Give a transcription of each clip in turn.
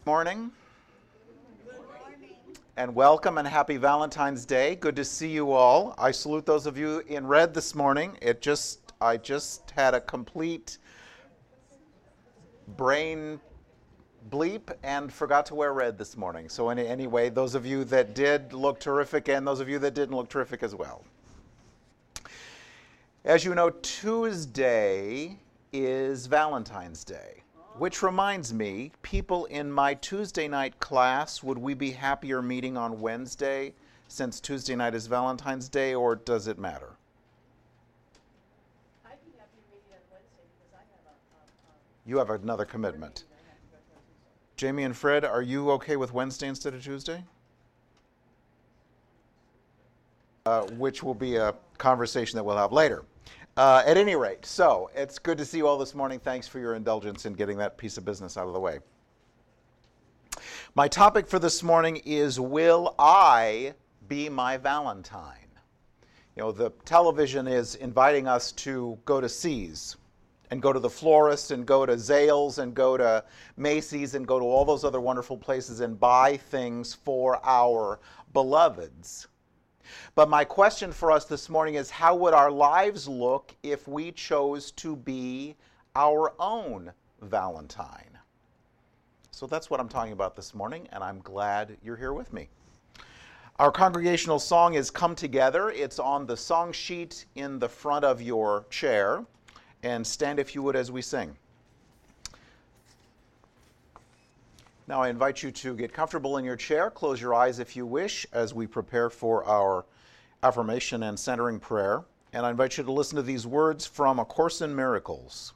Morning and welcome and happy Valentine's Day. Good to see you all. I salute those of you in red this morning. I just had a complete brain bleep and forgot to wear red this morning. So anyway, those of you that did look terrific and those of you that didn't look terrific as well. As you know, Tuesday is Valentine's Day. Which reminds me, people in my Tuesday night class, would we be happier meeting on Wednesday since Tuesday night is Valentine's Day, or does it matter? I'd be happier meeting on Wednesday because I have You have another commitment. Jamie and Fred, are you okay with Wednesday instead of Tuesday? Which will be a conversation that we'll have later. At any rate, so it's good to see you all this morning. Thanks for your indulgence in getting that piece of business out of the way. My topic for this morning is, will I be my Valentine? You know, the television is inviting us to go to See's and go to the florist and go to Zales and go to Macy's and go to all those other wonderful places and buy things for our beloveds. But my question for us this morning is, how would our lives look if we chose to be our own Valentine? So that's what I'm talking about this morning, and I'm glad you're here with me. Our congregational song is Come Together. It's on the song sheet in the front of your chair. And stand if you would as we sing. Now I invite you to get comfortable in your chair. Close your eyes if you wish as we prepare for our affirmation and centering prayer. And I invite you to listen to these words from A Course in Miracles.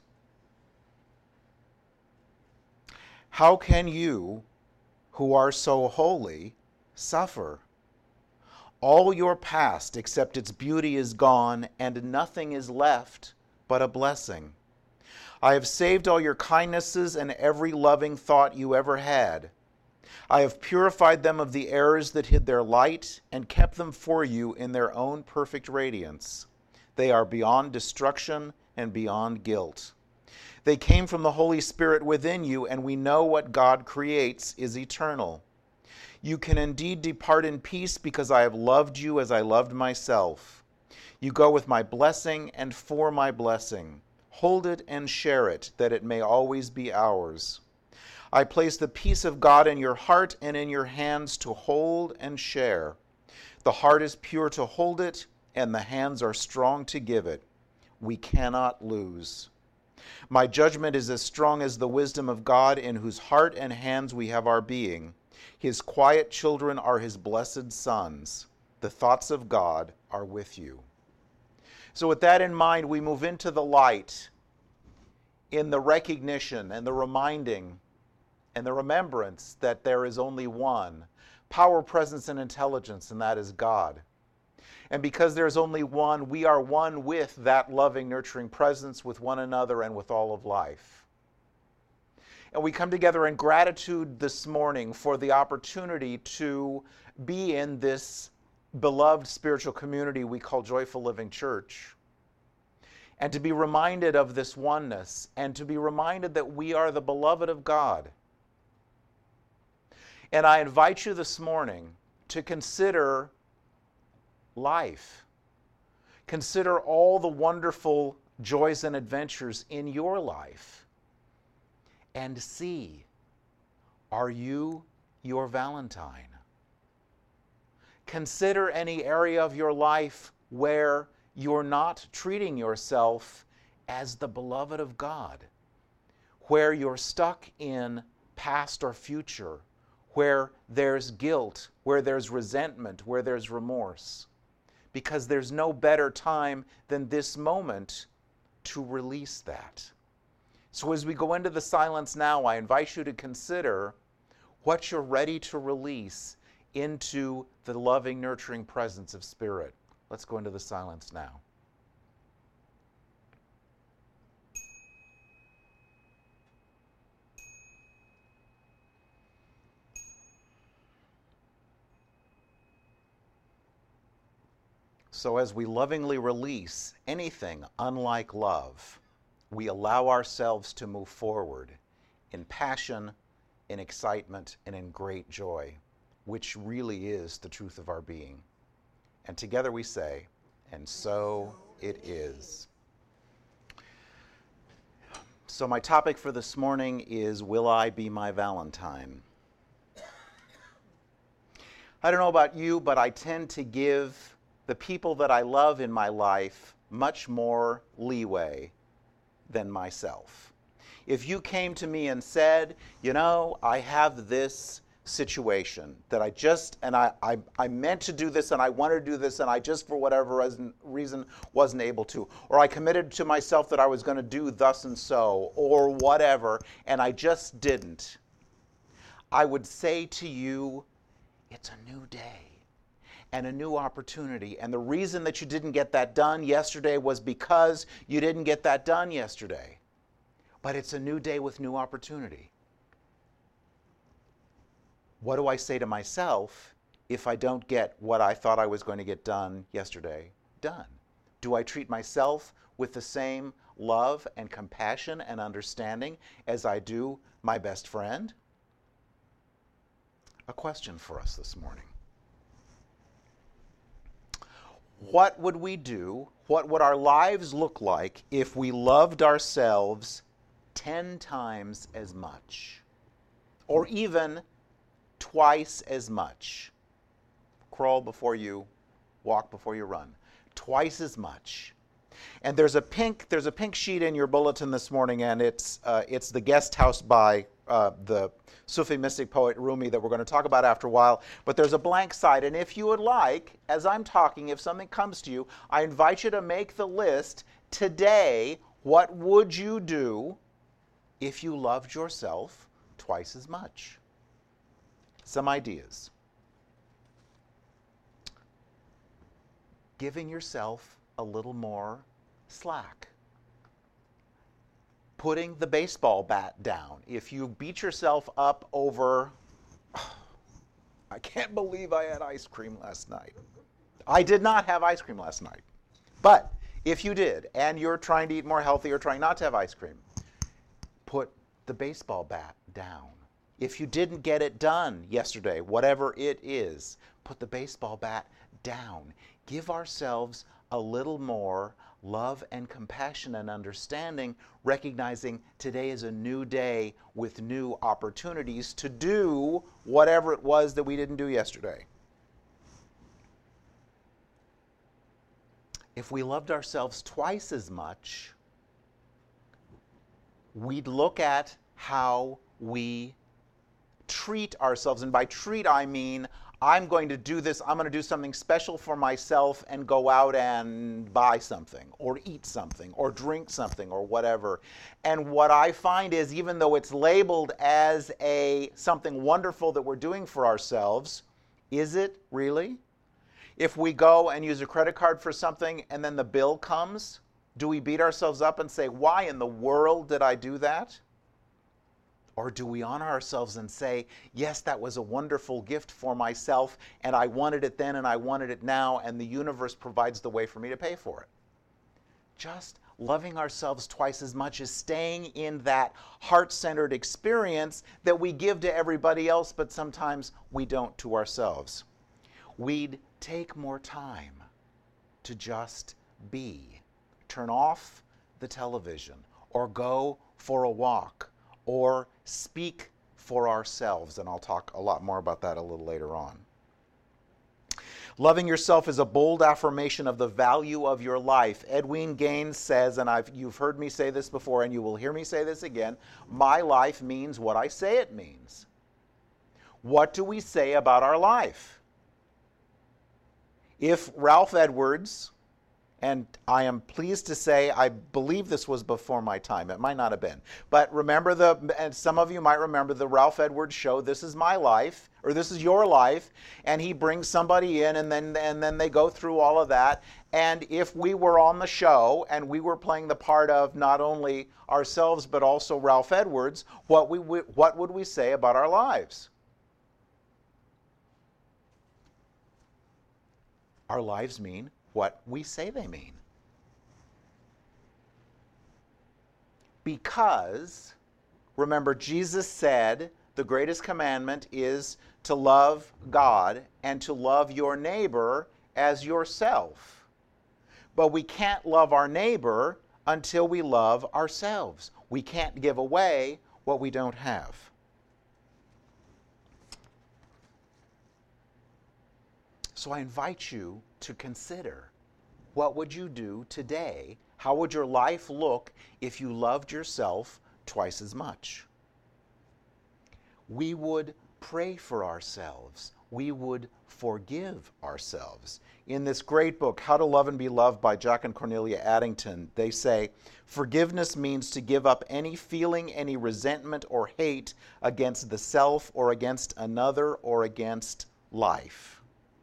How can you, who are so holy, suffer? All your past except its beauty is gone, and nothing is left but a blessing. I have saved all your kindnesses and every loving thought you ever had. I have purified them of the errors that hid their light and kept them for you in their own perfect radiance. They are beyond destruction and beyond guilt. They came from the Holy Spirit within you, and we know what God creates is eternal. You can indeed depart in peace because I have loved you as I loved myself. You go with my blessing and for my blessing. Hold it and share it, that it may always be ours. I place the peace of God in your heart and in your hands to hold and share. The heart is pure to hold it, and the hands are strong to give it. We cannot lose. My judgment is as strong as the wisdom of God, in whose heart and hands we have our being. His quiet children are his blessed sons. The thoughts of God are with you. So with that in mind, we move into the light in the recognition and the reminding and the remembrance that there is only one power, presence, and intelligence, and that is God. And because there's only one, we are one with that loving, nurturing presence, with one another and with all of life. And we come together in gratitude this morning for the opportunity to be in this beloved spiritual community we call Joyful Living Church, and to be reminded of this oneness, and to be reminded that we are the beloved of God. And I invite you this morning to consider life. Consider all the wonderful joys and adventures in your life, and see, are you your Valentine? Consider any area of your life where you're not treating yourself as the beloved of God, where you're stuck in past or future, where there's guilt, where there's resentment, where there's remorse. Because there's no better time than this moment to release that. So as we go into the silence now, I invite you to consider what you're ready to release into the loving, nurturing presence of Spirit. Let's go into the silence now. So as we lovingly release anything unlike love, we allow ourselves to move forward in passion in excitement, and in great joy, which really is the truth of our being. And together we say, and so it is. So my topic for this morning is, will I be my Valentine? I don't know about you, but I tend to give the people that I love in my life much more leeway than myself. If you came to me and said, I have this situation that I meant to do this and I wanted to do this and I just for whatever reason wasn't able to, or I committed to myself that I was going to do thus and so, or whatever, and I just didn't, I would say to you, it's a new day and a new opportunity. And the reason that you didn't get that done yesterday was because you didn't get that done yesterday. But it's a new day with new opportunity. What do I say to myself if I don't get what I thought I was going to get done yesterday done? Do I treat myself with the same love and compassion and understanding as I do my best friend? A question for us this morning. What would we do? What would our lives look like if we loved ourselves 10 times as much? Or even twice as much? Crawl before you walk, before you run. Twice as much. And there's a pink sheet in your bulletin this morning, and it's the Guest House by the Sufi mystic poet Rumi that we're going to talk about after a while. But there's a blank side, and if you would like, as I'm talking, if something comes to you, I invite you to make the list today. What would you do if you loved yourself twice as much? Some ideas. Giving yourself a little more slack. Putting the baseball bat down. If you beat yourself up over, I can't believe I had ice cream last night. I did not have ice cream last night. But if you did, and you're trying to eat more healthy or trying not to have ice cream, put the baseball bat down. If you didn't get it done yesterday, whatever it is, put the baseball bat down. Give ourselves a little more love and compassion and understanding, recognizing today is a new day with new opportunities to do whatever it was that we didn't do yesterday. If we loved ourselves twice as much, we'd look at how we treat ourselves. And by treat, I mean, I'm going to do this, I'm going to do something special for myself and go out and buy something or eat something or drink something or whatever. And what I find is, even though it's labeled as something wonderful that we're doing for ourselves, is it really? If we go and use a credit card for something and then the bill comes, do we beat ourselves up and say, why in the world did I do that? Or do we honor ourselves and say, yes, that was a wonderful gift for myself, and I wanted it then and I wanted it now, and the universe provides the way for me to pay for it? Just loving ourselves twice as much as staying in that heart-centered experience that we give to everybody else, but sometimes we don't to ourselves. We'd take more time to just be. Turn off the television, or go for a walk, or speak for ourselves. And I'll talk a lot more about that a little later on. Loving yourself is a bold affirmation of the value of your life. Edwene Gaines says, and you've heard me say this before, and you will hear me say this again, my life means what I say it means. What do we say about our life? If Ralph Edwards, and I am pleased to say, I believe this was before my time. It might not have been. But remember and some of you might remember the Ralph Edwards show, This Is My Life, or This Is Your Life, and he brings somebody in and then they go through all of that. And if we were on the show and we were playing the part of not only ourselves but also Ralph Edwards, what would we say about our lives? Our lives mean what we say they mean. Because, remember, Jesus said the greatest commandment is to love God and to love your neighbor as yourself. But we can't love our neighbor until we love ourselves. We can't give away what we don't have. So I invite you to consider, what would you do today? How would your life look if you loved yourself twice as much? We would pray for ourselves. We would forgive ourselves. In this great book, How to Love and Be Loved by Jack and Cornelia Addington, they say, forgiveness means to give up any feeling, any resentment or hate against the self or against another or against life.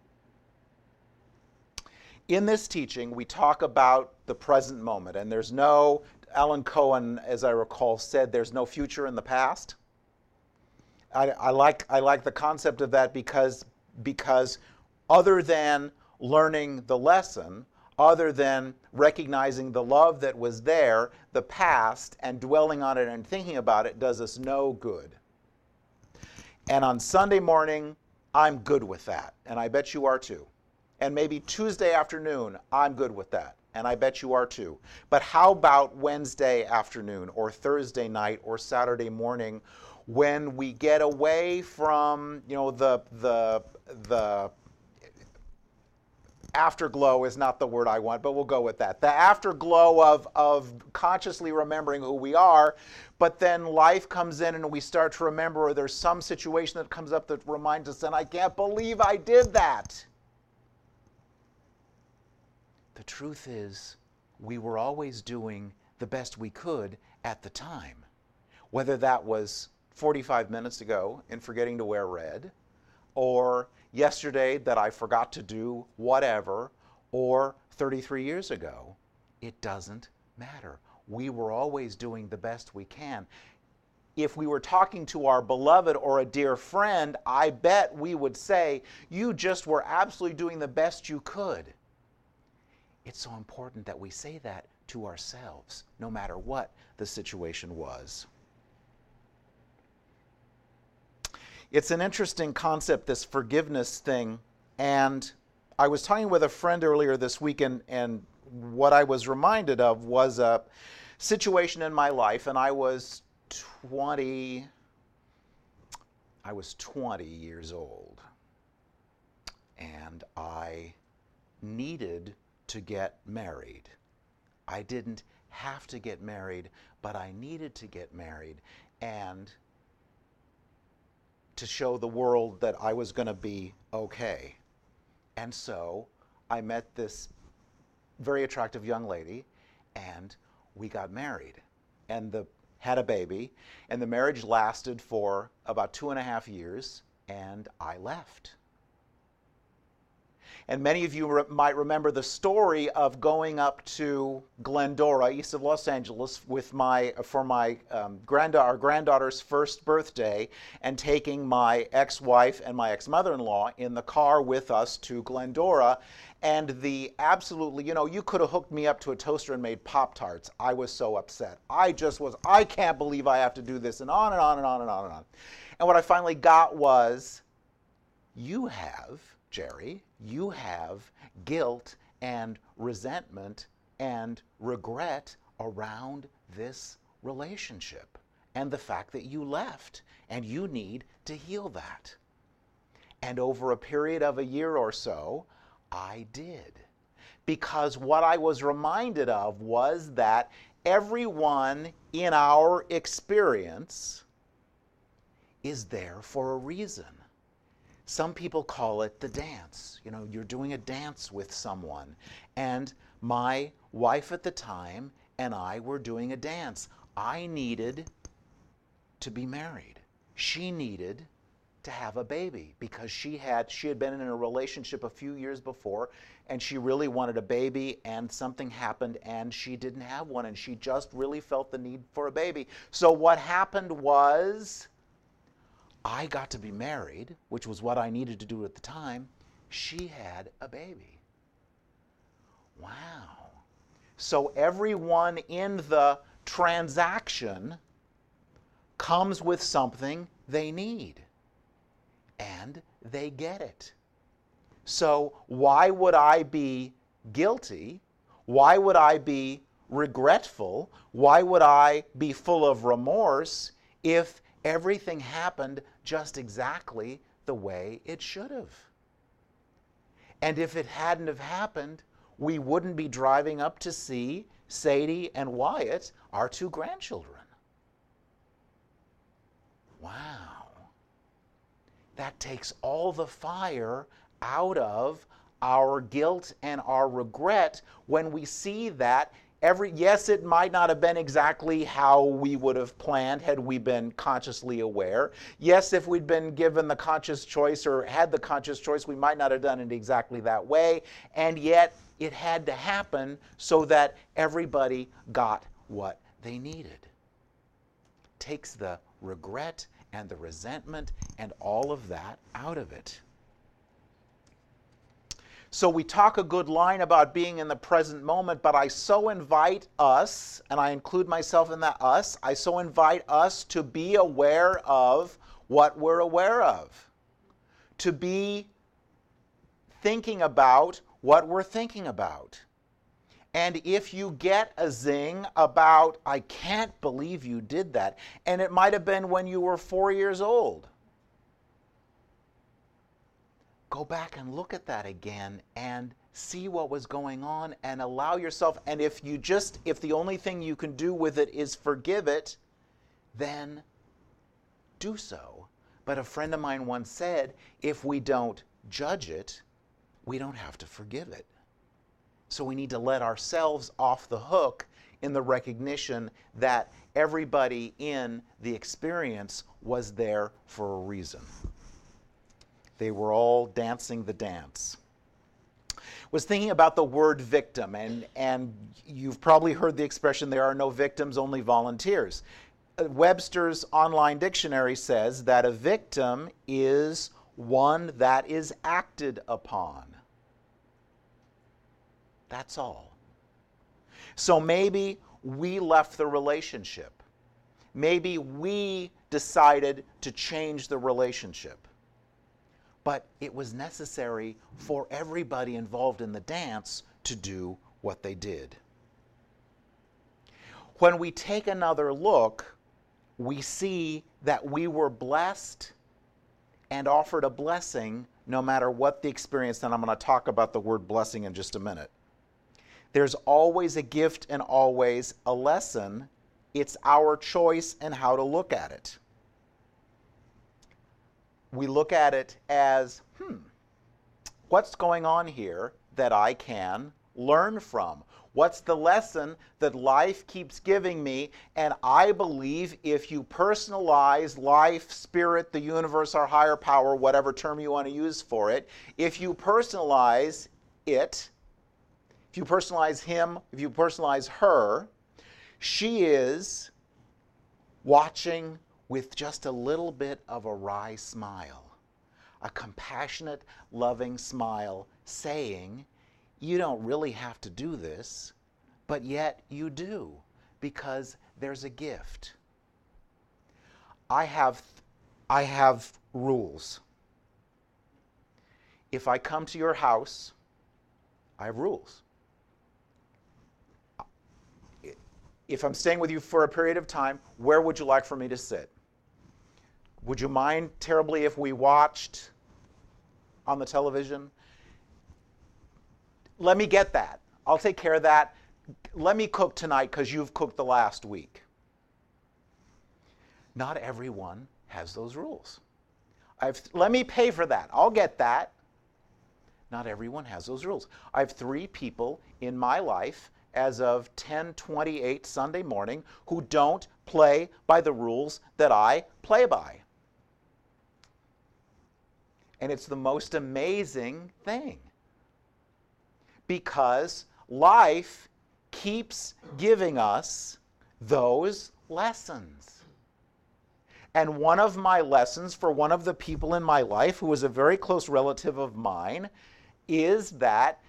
In this teaching, we talk about the present moment, and there's no, Alan Cohen, as I recall, said there's no future in the past. I like the concept of that because other than learning the lesson, other than recognizing the love that was there, the past, and dwelling on it and thinking about it does us no good. And on Sunday morning, I'm good with that, and I bet you are too. And maybe Tuesday afternoon, I'm good with that, and I bet you are too. But how about Wednesday afternoon or Thursday night or Saturday morning, when we get away from, the afterglow is not the word I want, but we'll go with that. The afterglow of consciously remembering who we are, but then life comes in and we start to remember, or there's some situation that comes up that reminds us, and I can't believe I did that. The truth is, we were always doing the best we could at the time. Whether that was 45 minutes ago in forgetting to wear red, or yesterday that I forgot to do whatever, or 33 years ago, it doesn't matter. We were always doing the best we can. If we were talking to our beloved or a dear friend, I bet we would say, you just were absolutely doing the best you could. It's so important that we say that to ourselves, no matter what the situation was. It's an interesting concept, this forgiveness thing, and I was talking with a friend earlier this week, and what I was reminded of was a situation in my life, and I was 20 years old, and I needed to get married. I didn't have to get married, but I needed to get married, and to show the world that I was going to be okay. And so I met this very attractive young lady, and we got married, and had a baby, and the marriage lasted for about 2.5 years, and I left. And many of you might remember the story of going up to Glendora, east of Los Angeles, for our granddaughter's first birthday, and taking my ex-wife and my ex-mother-in-law in the car with us to Glendora. And you could have hooked me up to a toaster and made Pop-Tarts. I was so upset. I can't believe I have to do this, and on and on and on and on and on. And what I finally got was, Jerry, you have guilt and resentment and regret around this relationship and the fact that you left, and you need to heal that. And over a period of a year or so, I did. Because what I was reminded of was that everyone in our experience is there for a reason. Some people call it the dance. You're doing a dance with someone. And my wife at the time and I were doing a dance. I needed to be married. She needed to have a baby because she had been in a relationship a few years before, and she really wanted a baby, and something happened and she didn't have one, and she just really felt the need for a baby. So what happened was, I got to be married, which was what I needed to do at the time. She had a baby. Wow. So everyone in the transaction comes with something they need. And they get it. So why would I be guilty? Why would I be regretful? Why would I be full of remorse if everything happened just exactly the way it should have? And if it hadn't have happened, we wouldn't be driving up to see Sadie and Wyatt, our 2 grandchildren. Wow. That takes all the fire out of our guilt and our regret when we see that yes, it might not have been exactly how we would have planned had we been consciously aware. Yes, if we'd been given the conscious choice or had the conscious choice, we might not have done it exactly that way. And yet, it had to happen so that everybody got what they needed. Takes the regret and the resentment and all of that out of it. So we talk a good line about being in the present moment, but I so invite us, and I include myself in that us, I so invite us to be aware of what we're aware of. To be thinking about what we're thinking about. And if you get a zing about, I can't believe you did that, and it might have been when you were 4 years old, go back and look at that again and see what was going on and allow yourself, and if the only thing you can do with it is forgive it, then do so. But a friend of mine once said, if we don't judge it, we don't have to forgive it. So we need to let ourselves off the hook in the recognition that everybody in the experience was there for a reason. They were all dancing the dance. Was thinking about the word victim, and you've probably heard the expression, there are no victims, only volunteers. Webster's online dictionary says that a victim is one that is acted upon. That's all. So maybe we left the relationship. Maybe we decided to change the relationship. But it was necessary for everybody involved in the dance to do what they did. When we take another look, we see that we were blessed and offered a blessing no matter what the experience, and I'm going to talk about the word blessing in just a minute. There's always a gift and always a lesson. It's our choice and how to look at it. We look at it as, what's going on here that I can learn from? What's the lesson that life keeps giving me? And I believe if you personalize life, spirit, the universe, our higher power, whatever term you want to use for it, if you personalize it, if you personalize him, if you personalize her, she is watching with just a little bit of a wry smile, a compassionate, loving smile, saying, you don't really have to do this, but yet you do, because there's a gift. I have rules. If I come to your house, I have rules. If I'm staying with you for a period of time, where would you like for me to sit? Would you mind terribly if we watched on the television? Let me get that. I'll take care of that. Let me cook tonight because you've cooked the last week. Not everyone has those rules. Let me pay for that. I'll get that. Not everyone has those rules. I have 3 people in my life as of 10:28 Sunday morning who don't play by the rules that I play by. And it's the most amazing thing, because life keeps giving us those lessons. And one of my lessons for one of the people in my life who was a very close relative of mine is that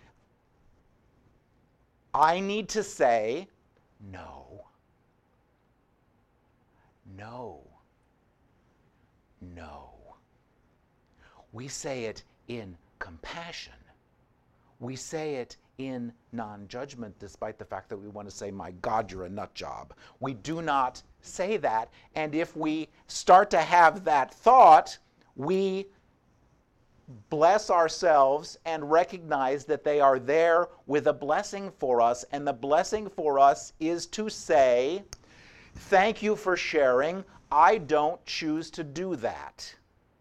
I need to say no. No. no. We say it in compassion. We say it in non-judgment, despite the fact that we want to say, my God, you're a nut job. We do not say that. And if we start to have that thought, we bless ourselves and recognize that they are there with a blessing for us. And the blessing for us is to say, thank you for sharing. I don't choose to do that.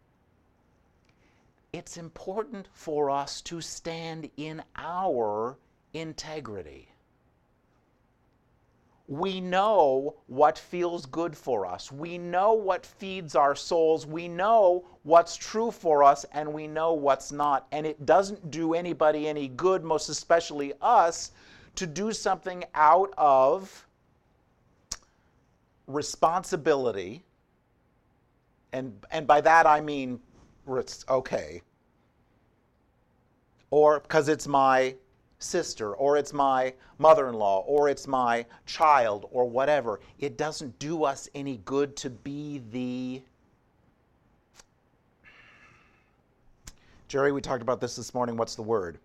It's important for us to stand in our integrity. We know what feels good for us. We know what feeds our souls. We know what's true for us, and we know what's not. And it doesn't do anybody any good, most especially us, to do something out of responsibility. And by that I mean, okay, or because it's my sister, or it's my mother-in-law, or it's my child, or whatever. It doesn't do us any good to be the... Jerry, we talked about this morning. What's the word?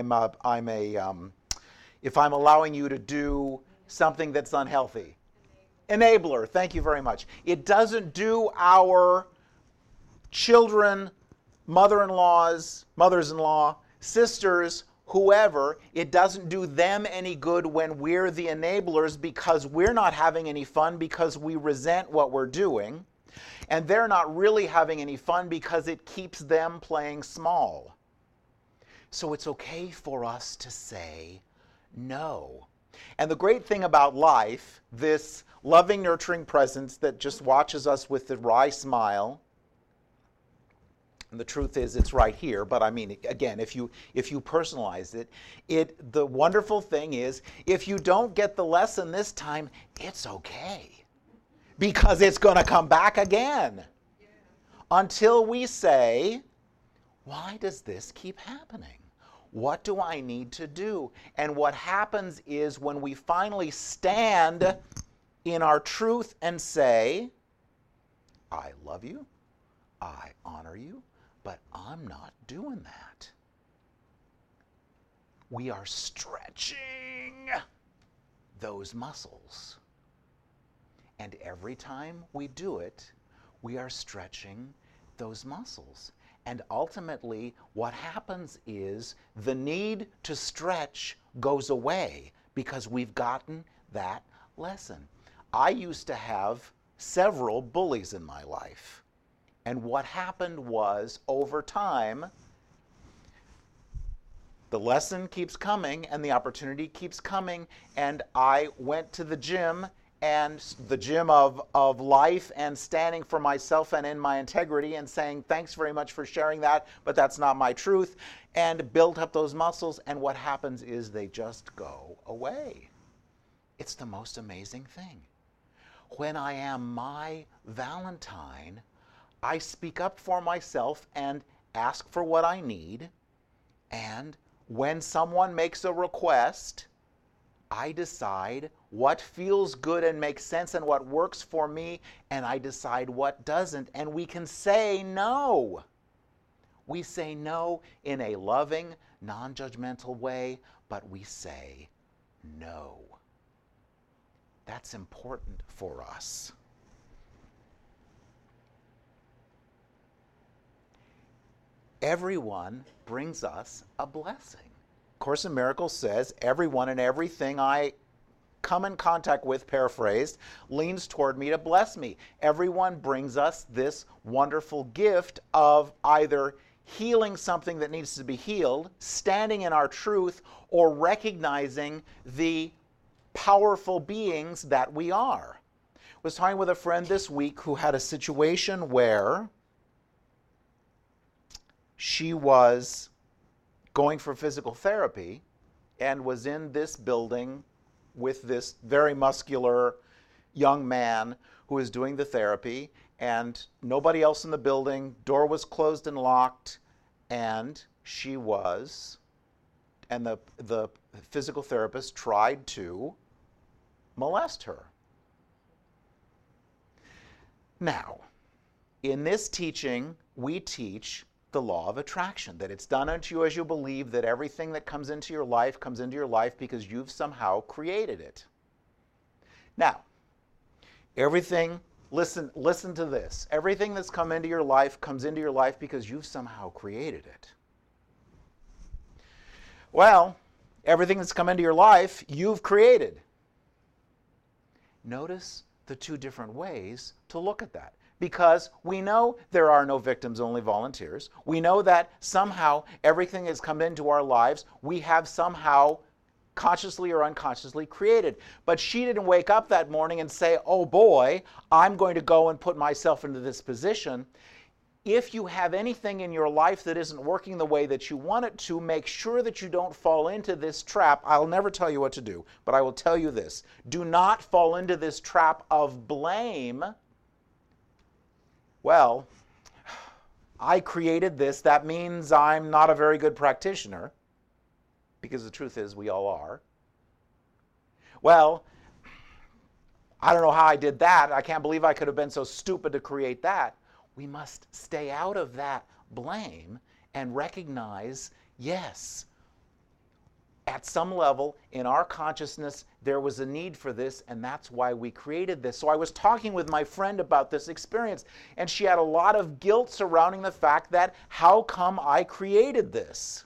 If I'm allowing you to do something that's unhealthy. Enabler. Thank you very much. It doesn't do our children, mothers-in-law, sisters, whoever, it doesn't do them any good when we're the enablers because we're not having any fun because we resent what we're doing. And they're not really having any fun because it keeps them playing small. So it's okay for us to say no. And the great thing about life, this loving, nurturing presence that just watches us with the wry smile, and the truth is it's right here, but I mean, again, if you personalize it, the wonderful thing is, if you don't get the lesson this time, it's okay. Because it's going to come back again. Yeah. Until we say, why does this keep happening? What do I need to do? And what happens is when we finally stand in our truth and say, I love you, I honor you, but I'm not doing that. We are stretching those muscles. And every time we do it, we are stretching those muscles. And ultimately, what happens is the need to stretch goes away because we've gotten that lesson. I used to have several bullies in my life. And what happened was, over time, the lesson keeps coming and the opportunity keeps coming, and I went to the gym, and the gym of life, and standing for myself and in my integrity and saying, thanks very much for sharing that, but that's not my truth, and build up those muscles, and what happens is they just go away. It's the most amazing thing. When I am my Valentine, I speak up for myself and ask for what I need, and when someone makes a request, I decide what feels good and makes sense and what works for me, and I decide what doesn't, and we can say no. We say no in a loving, non-judgmental way, but we say no. That's important for us. Everyone brings us a blessing. Course in Miracles says, everyone and everything I come in contact with, paraphrased, leans toward me to bless me. Everyone brings us this wonderful gift of either healing something that needs to be healed, standing in our truth, or recognizing the powerful beings that we are. I was talking with a friend this week who had a situation where she was going for physical therapy and was in this building with this very muscular young man who was doing the therapy, and nobody else in the building, door was closed and locked, and she was, and the physical therapist tried to molest her. Now, In this teaching, we teach the law of attraction, that it's done unto you as you believe, that everything that comes into your life comes into your life because you've somehow created it. Now, listen to this. Everything that's come into your life comes into your life because you've somehow created it. Well, everything that's come into your life, you've created. Notice the two different ways to look at that. Because we know there are no victims, only volunteers. We know that somehow everything that's come into our lives, we have somehow consciously or unconsciously created. But she didn't wake up that morning and say, oh boy, I'm going to go and put myself into this position. If you have anything in your life that isn't working the way that you want it to, make sure that you don't fall into this trap. I'll never tell you what to do, but I will tell you this. Do not fall into this trap of blame. Well, I created this. That means I'm not a very good practitioner, because the truth is we all are. Well, I don't know how I did that. I can't believe I could have been so stupid to create that. We must stay out of that blame and recognize, yes, at some level in our consciousness, there was a need for this, and that's why we created this. So I was talking with my friend about this experience, and she had a lot of guilt surrounding the fact that, how come I created this?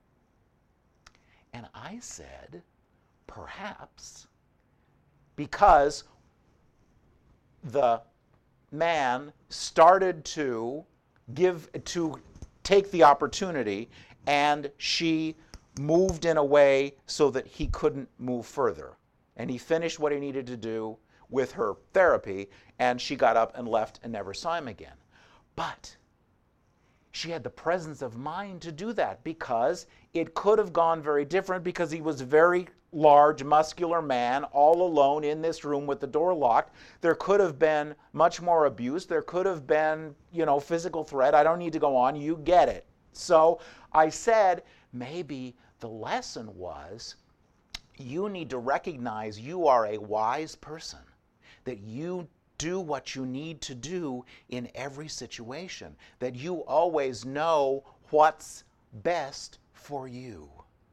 And I said, perhaps because the man started to take the opportunity, and she moved in a way so that he couldn't move further. And he finished what he needed to do with her therapy, and she got up and left and never saw him again. But she had the presence of mind to do that, because it could have gone very different, because he was a very large, muscular man all alone in this room with the door locked. There could have been much more abuse. There could have been, physical threat. I don't need to go on. You get it. So I said, maybe the lesson was, you need to recognize you are a wise person, that you do what you need to do in every situation, that you always know what's best for you.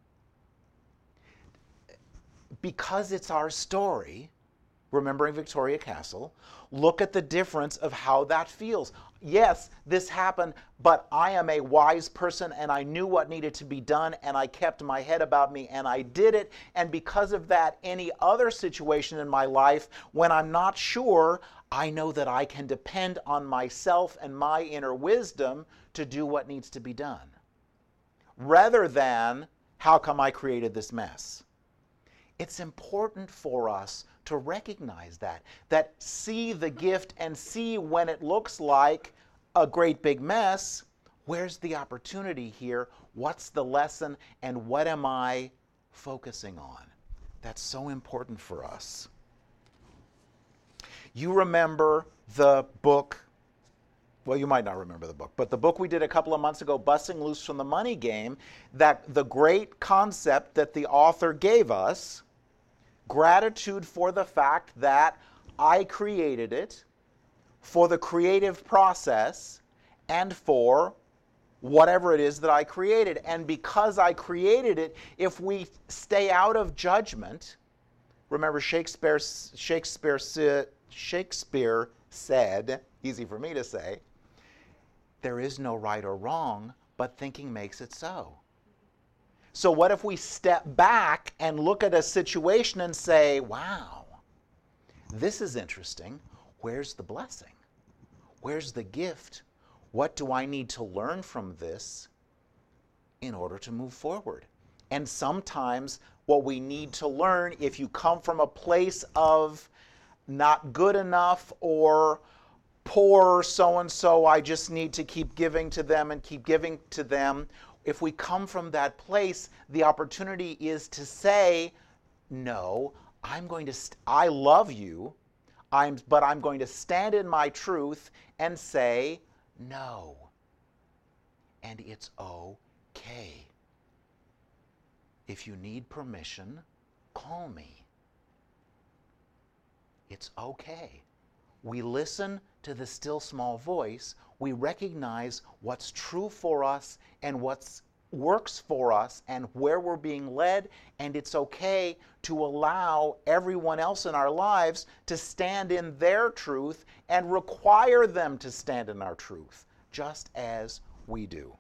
Because it's our story, remembering Victoria Castle, look at the difference of how that feels. Yes, this happened, but I am a wise person, and I knew what needed to be done, and I kept my head about me, and I did it. And because of that, any other situation in my life, when I'm not sure, I know that I can depend on myself and my inner wisdom to do what needs to be done, rather than, how come I created this mess? It's important for us to recognize that see the gift and see when it looks like a great big mess, where's the opportunity here? What's the lesson? And what am I focusing on? That's so important for us. You remember the book, well, you might not remember the book, but the book we did a couple of months ago, Busting Loose from the Money Game, that the great concept that the author gave us, gratitude for the fact that I created it, for the creative process, and for whatever it is that I created. And because I created it, if we stay out of judgment, remember Shakespeare said, easy for me to say, there is no right or wrong, but thinking makes it so. So what if we step back and look at a situation and say, wow, this is interesting. Where's the blessing? Where's the gift? What do I need to learn from this in order to move forward? And sometimes what we need to learn, if you come from a place of not good enough or poor so-and-so, I just need to keep giving to them and keep giving to them. If we come from that place, the opportunity is to say, no, I love you, but I'm going to stand in my truth and say no. And it's okay. If you need permission, call me. It's okay. We listen to the still small voice, we recognize what's true for us and what works for us and where we're being led, and it's okay to allow everyone else in our lives to stand in their truth and require them to stand in our truth, just as we do.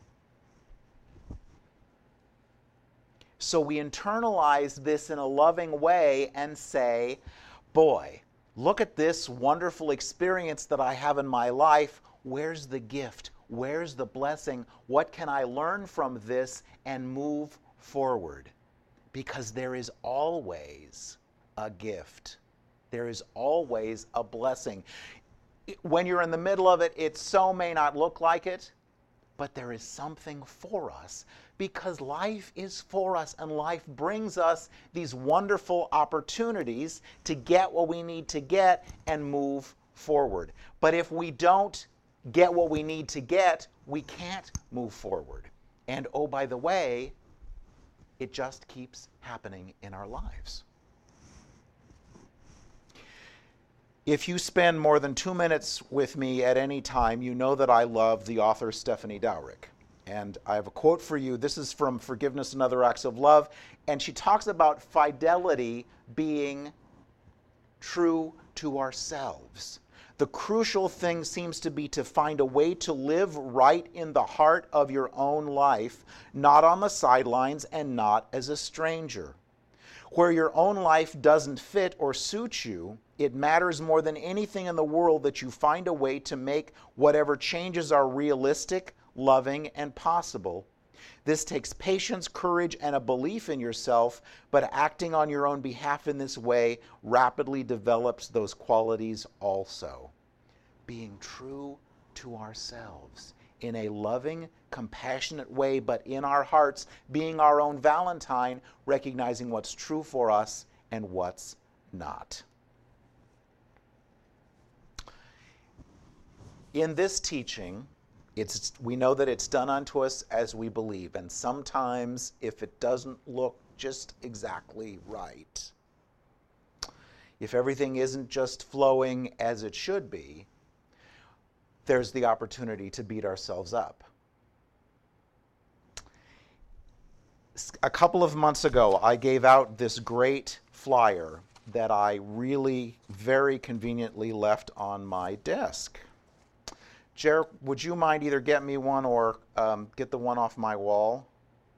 So we internalize this in a loving way and say, boy, look at this wonderful experience that I have in my life. Where's the gift? Where's the blessing? What can I learn from this and move forward? Because there is always a gift. There is always a blessing. When you're in the middle of it, it so may not look like it, but there is something for us, because life is for us and life brings us these wonderful opportunities to get what we need to get and move forward. But if we don't get what we need to get, we can't move forward. And oh, by the way, it just keeps happening in our lives. If you spend more than 2 minutes with me at any time, you know that I love the author Stephanie Dowrick. And I have a quote for you. This is from Forgiveness and Other Acts of Love. And she talks about fidelity being true to ourselves. The crucial thing seems to be to find a way to live right in the heart of your own life, not on the sidelines and not as a stranger. Where your own life doesn't fit or suit you, it matters more than anything in the world that you find a way to make whatever changes are realistic, loving, and possible. This takes patience, courage, and a belief in yourself, but acting on your own behalf in this way rapidly develops those qualities also. Being true to ourselves in a loving, compassionate way, but in our hearts, being our own Valentine, recognizing what's true for us and what's not. In this teaching, we know that it's done unto us as we believe, and sometimes if it doesn't look just exactly right, if everything isn't just flowing as it should be, there's the opportunity to beat ourselves up. A couple of months ago, I gave out this great flyer that I really very conveniently left on my desk. Jer, would you mind either get me one or get the one off my wall?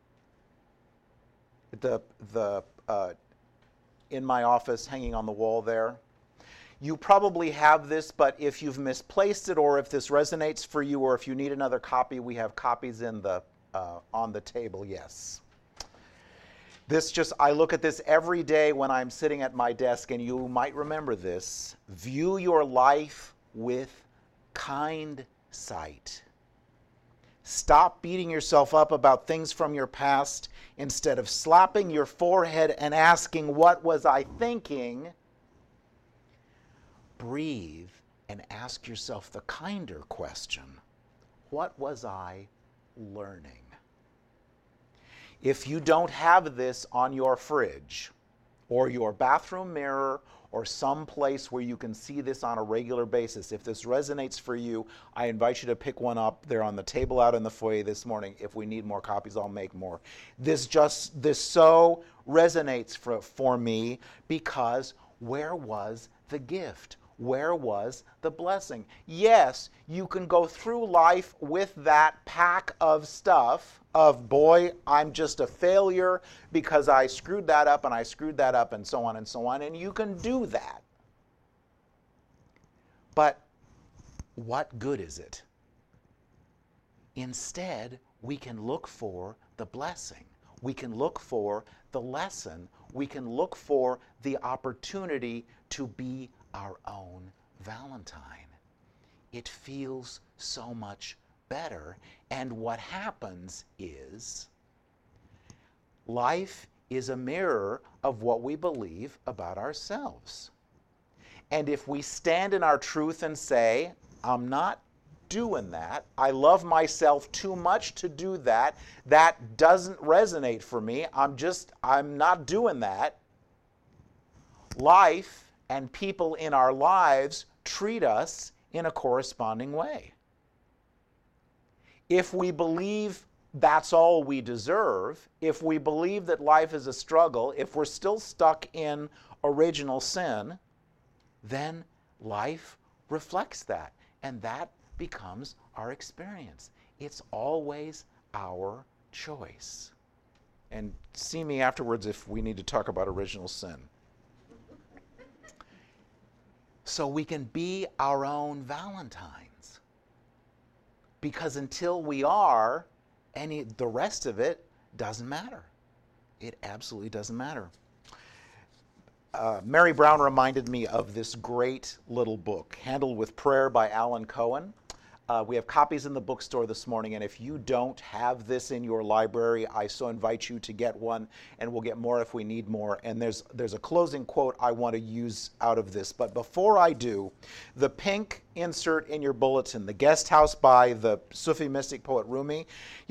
In my office, hanging on the wall there. You probably have this, but if you've misplaced it or if this resonates for you or if you need another copy, we have copies in the on the table, yes. I look at this every day when I'm sitting at my desk, and you might remember this. View your life with kind sight. Stop beating yourself up about things from your past. Instead of slapping your forehead and asking, what was I thinking? Breathe and ask yourself the kinder question, what was I learning? If you don't have this on your fridge or your bathroom mirror or some place where you can see this on a regular basis, if this resonates for you, I invite you to pick one up. They're on the table out in the foyer this morning. If we need more copies, I'll make more. This so resonates for me, because where was the gift? Where was the blessing? Yes, you can go through life with that pack of stuff of, boy, I'm just a failure because I screwed that up and I screwed that up and so on, and you can do that. But what good is it? Instead, we can look for the blessing. We can look for the lesson. We can look for the opportunity to be our own Valentine. It feels so much better. And what happens is, life is a mirror of what we believe about ourselves. And if we stand in our truth and say, I'm not doing that, I love myself too much to do that, that doesn't resonate for me, I'm not doing that, life and people in our lives treat us in a corresponding way. If we believe that's all we deserve, if we believe that life is a struggle, if we're still stuck in original sin, then life reflects that, and that becomes our experience. It's always our choice. And see me afterwards if we need to talk about original sin. So we can be our own Valentines. Because until we are, the rest of it doesn't matter. It absolutely doesn't matter. Mary Brown reminded me of this great little book, Handled with Prayer by Alan Cohen. We have copies in the bookstore this morning, and if you don't have this in your library, I so invite you to get one, and we'll get more if we need more. And there's a closing quote I want to use out of this. But before I do, the pink insert in your bulletin, The Guest House by the Sufi mystic poet Rumi,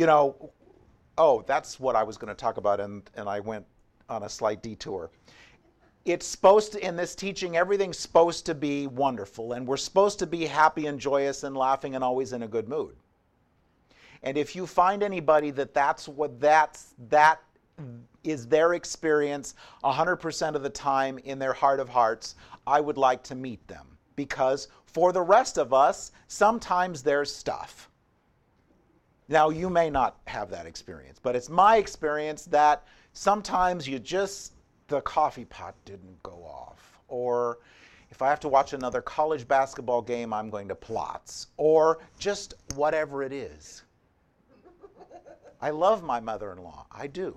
that's what I was going to talk about, and I went on a slight detour. It's supposed to, in this teaching, everything's supposed to be wonderful, and we're supposed to be happy and joyous and laughing and always in a good mood. And if you find anybody that is their experience 100% of the time in their heart of hearts, I would like to meet them. Because for the rest of us, sometimes there's stuff. Now, you may not have that experience, but it's my experience that sometimes the coffee pot didn't go off. Or if I have to watch another college basketball game, I'm going to Plots. Or just whatever it is. I love my mother-in-law. I do.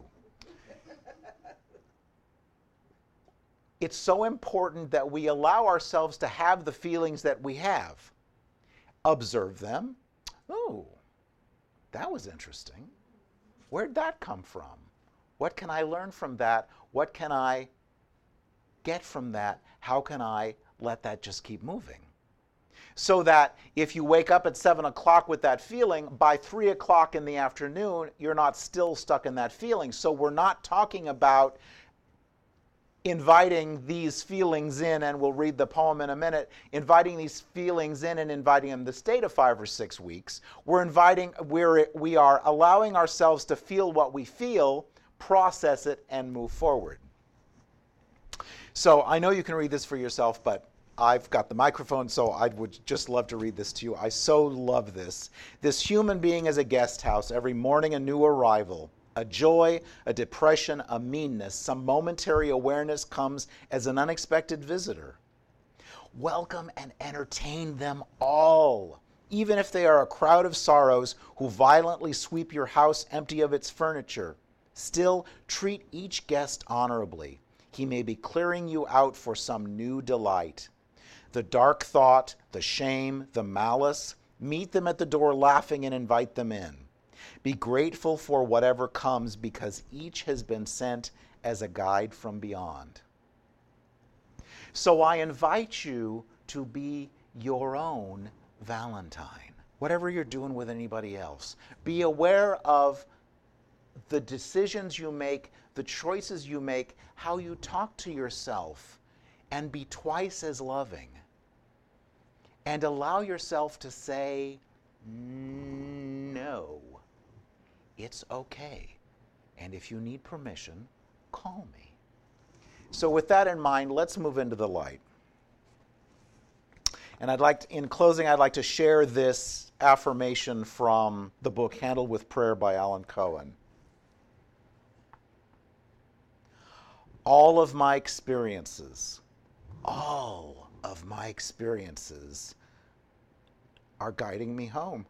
It's so important that we allow ourselves to have the feelings that we have. Observe them. Oh, that was interesting. Where'd that come from? What can I learn from that? What can I get from that? How can I let that just keep moving? So that if you wake up at 7 o'clock with that feeling, by 3 o'clock in the afternoon, you're not still stuck in that feeling. So we're not talking about inviting these feelings in, and we'll read the poem in a minute, inviting these feelings in and inviting them to stay to 5 or 6 weeks. We are allowing ourselves to feel what we feel, process it, and move forward. So I know you can read this for yourself, but I've got the microphone, so I would just love to read this to you. I so love this. This human being is a guest house, every morning a new arrival. A joy, a depression, a meanness, some momentary awareness comes as an unexpected visitor. Welcome and entertain them all, even if they are a crowd of sorrows who violently sweep your house empty of its furniture. Still, treat each guest honorably. He may be clearing you out for some new delight. The dark thought, the shame, the malice, meet them at the door laughing and invite them in. Be grateful for whatever comes because each has been sent as a guide from beyond. So I invite you to be your own Valentine, whatever you're doing with anybody else. Be aware of the decisions you make, the choices you make, how you talk to yourself, and be twice as loving. And allow yourself to say, no. It's okay. And if you need permission, call me. So with that in mind, let's move into the light. And in closing, I'd like to share this affirmation from the book Handled with Prayer by Alan Cohen. All of my experiences are guiding me home.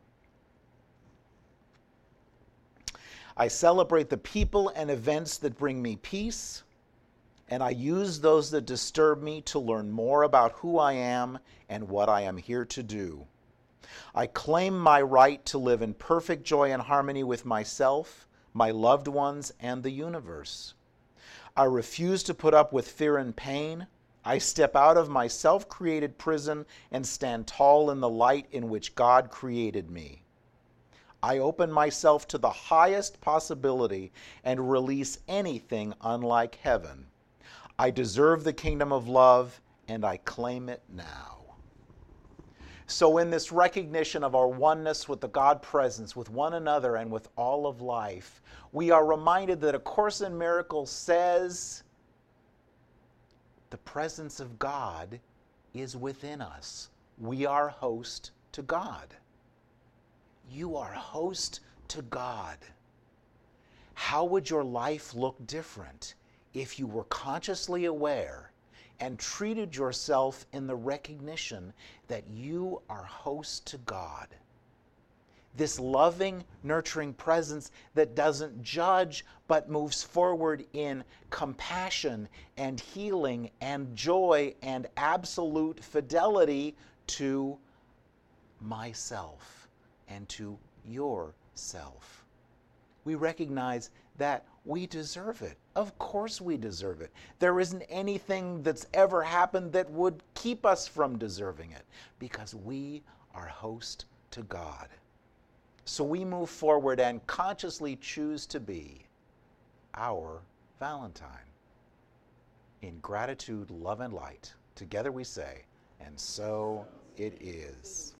I celebrate the people and events that bring me peace, and I use those that disturb me to learn more about who I am and what I am here to do. I claim my right to live in perfect joy and harmony with myself, my loved ones, and the universe. I refuse to put up with fear and pain. I step out of my self-created prison and stand tall in the light in which God created me. I open myself to the highest possibility and release anything unlike heaven. I deserve the kingdom of love, and I claim it now. So, in this recognition of our oneness with the God presence, with one another, and with all of life, we are reminded that A Course in Miracles says the presence of God is within us. We are host to God. You are host to God. How would your life look different if you were consciously aware and treated yourself in the recognition that you are host to God? This loving, nurturing presence that doesn't judge but moves forward in compassion and healing and joy and absolute fidelity to myself and to yourself. We recognize that we deserve it. Of course we deserve it. There isn't anything that's ever happened that would keep us from deserving it because we are host to God. So we move forward and consciously choose to be our Valentine. In gratitude, love, and light, together we say, and so it is.